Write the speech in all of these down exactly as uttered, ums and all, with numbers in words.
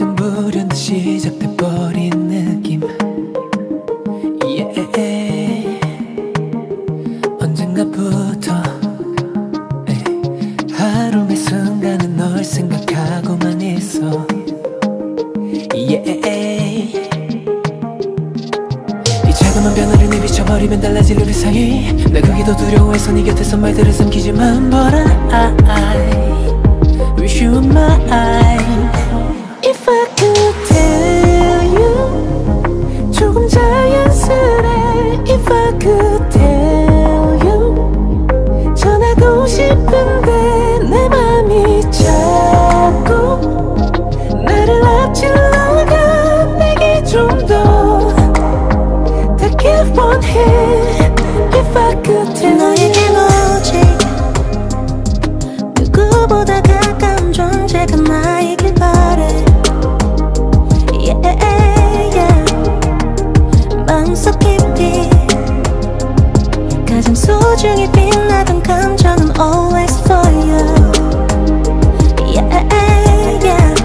좀 불현듯 시작돼버린 느낌. yeah. 언젠가부터 하루 매 순간은 널 생각하고만 있어. yeah. 이 작은 변화를 내비쳐버리면 달라질 우리 사이. 나 그게 더 두려워해서 네 곁에서 말들을 삼키지만 But I wish you were mine. If I could tell you 조금 자연스레 If I could tell you 전하고 싶은데 내 맘이 자꾸 나를 앞질러가 내게 좀 더 닿길 원해. If I could tell 너에게 오직 누구보다 가까운 존재가 나이길 바래. yeah, yeah. 마음속 깊이 가장 소중히 빛나던 감정은 always for you. yeah, yeah.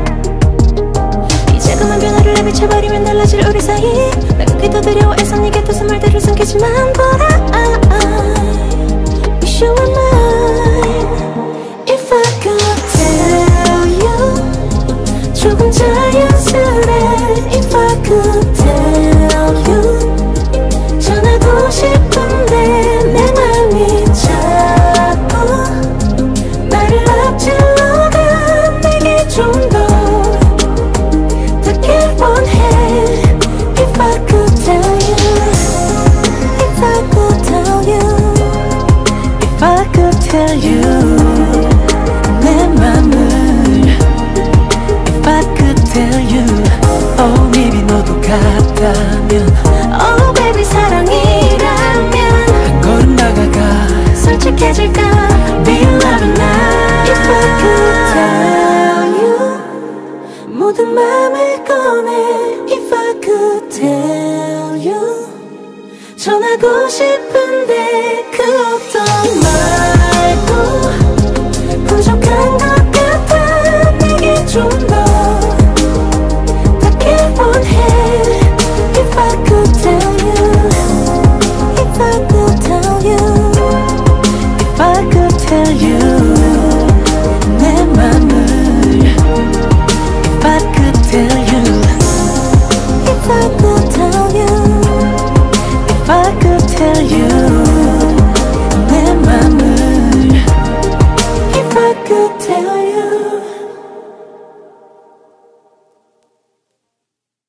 이 자그만 변화를 내비쳐버리면 달라질 우리 사이. 나 그게 더 두려워해서 네 곁에서 말들을 삼키지만 But I, I wish you were mine. If I could tell you 조금 자연스레 If I could tell you 전하고 싶은데 내 맘이 자꾸 나를 앞질러가 내게 좀 더 닿길 원해. If I could tell you If I could tell you If I could tell you 내 맘을 If I could tell you Oh maybe 너도 같다면 Oh baby 사랑이라면 한 걸음 다가가 솔직해질까 Be in love now. If I could tell you 모든 맘을 꺼내 If I could tell you 전하고 싶은데 그 어떤 말도 부족한 것 같아 내게 좀 더